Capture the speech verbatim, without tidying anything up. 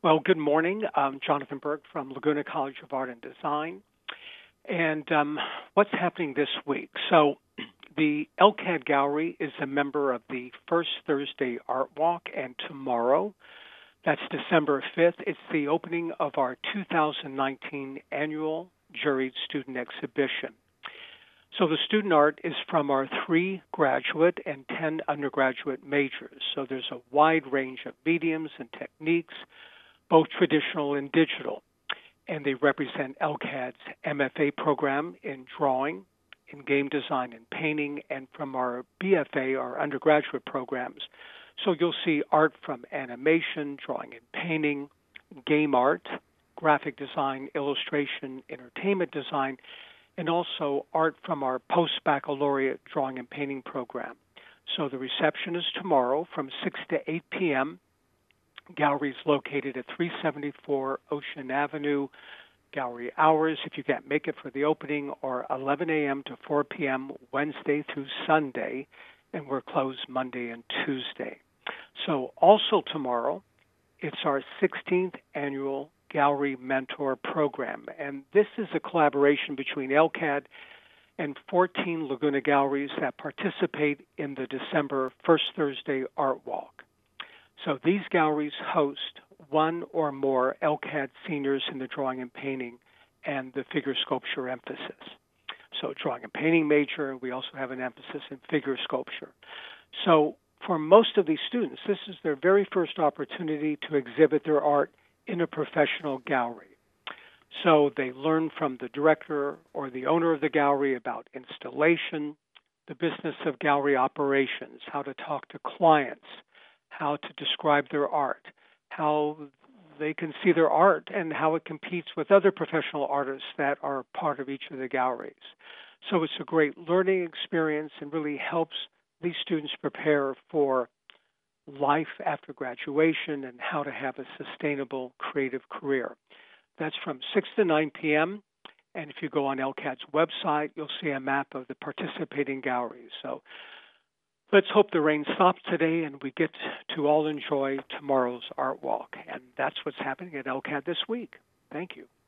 Well, good morning. I'm Jonathan Burke from Laguna College of Art and Design. And um, what's happening this week? So, the L C A D Gallery is a member of the First Thursday Art Walk, and tomorrow, that's December fifth, it's the opening of our two thousand nineteen annual juried student exhibition. So the student art is from our three graduate and ten undergraduate majors. So there's a wide range of mediums and techniques, both traditional and digital. And they represent L C A D's M F A program in drawing, in game design and painting, and from our B F A, our undergraduate programs. So you'll see art from animation, drawing and painting, game art, graphic design, illustration, entertainment design, and also art from our post-baccalaureate drawing and painting program. So the reception is tomorrow from six to eight p.m. Gallery is located at three seventy-four Ocean Avenue. Gallery hours, if you can't make it for the opening, are eleven a.m. to four p.m. Wednesday through Sunday, and we're closed Monday and Tuesday. So also tomorrow, it's our sixteenth annual Gallery Mentor Program, and this is a collaboration between L C A D and fourteen Laguna galleries that participate in the December First Thursday Art Walk. So these galleries host one or more L C A D seniors in the drawing and painting and the figure sculpture emphasis. So drawing and painting major, we also have an emphasis in figure sculpture. So for most of these students, this is their very first opportunity to exhibit their art in a professional gallery. So they learn from the director or the owner of the gallery about installation, the business of gallery operations, how to talk to clients, how to describe their art, how they can see their art, and how it competes with other professional artists that are part of each of the galleries. So it's a great learning experience and really helps these students prepare for life after graduation and how to have a sustainable creative career. That's from six to nine p.m., and if you go on L C A D's website, you'll see a map of the participating galleries. So let's hope the rain stops today and we get to all enjoy tomorrow's art walk. And that's what's happening at L C A D this week. Thank you.